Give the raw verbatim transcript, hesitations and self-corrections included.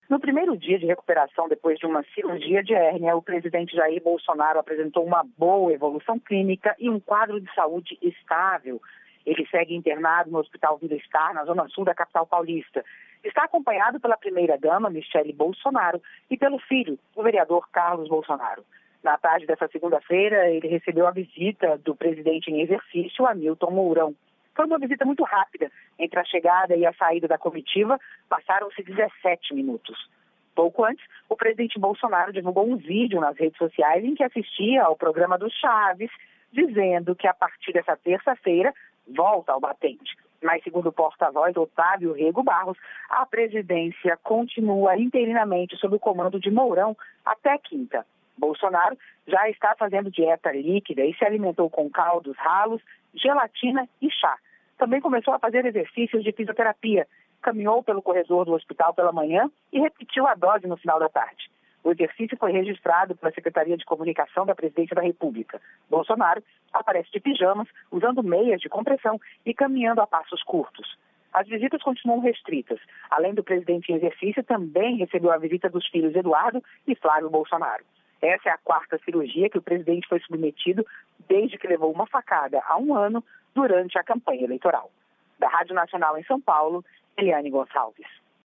No primeiro dia de recuperação depois de uma cirurgia de hérnia, o presidente Jair Bolsonaro apresentou uma boa evolução clínica e um quadro de saúde estável. Ele segue internado no Hospital Vila Star, na zona sul da capital paulista. Está acompanhado pela primeira-dama, Michele Bolsonaro, e pelo filho, o vereador Carlos Bolsonaro. Na tarde dessa segunda-feira, ele recebeu a visita do presidente em exercício, Hamilton Mourão. Foi uma visita muito rápida. Entre a chegada e a saída da comitiva, passaram-se dezessete minutos. Pouco antes, o presidente Bolsonaro divulgou um vídeo nas redes sociais em que assistia ao programa do Chaves, dizendo que a partir dessa terça-feira volta ao batente. Mas, segundo o porta-voz Otávio Rego Barros, a presidência continua interinamente sob o comando de Mourão até quinta. Bolsonaro já está fazendo dieta líquida e se alimentou com caldos ralos, gelatina e chá. Também começou a fazer exercícios de fisioterapia, caminhou pelo corredor do hospital pela manhã e repetiu a dose no final da tarde. O exercício foi registrado pela Secretaria de Comunicação da Presidência da República. Bolsonaro aparece de pijamas, usando meias de compressão e caminhando a passos curtos. As visitas continuam restritas. Além do presidente em exercício, também recebeu a visita dos filhos Eduardo e Flávio Bolsonaro. Essa é a quarta cirurgia que o presidente foi submetido desde que levou uma facada há um ano durante a campanha eleitoral. Da Rádio Nacional em São Paulo, Eliane Gonçalves.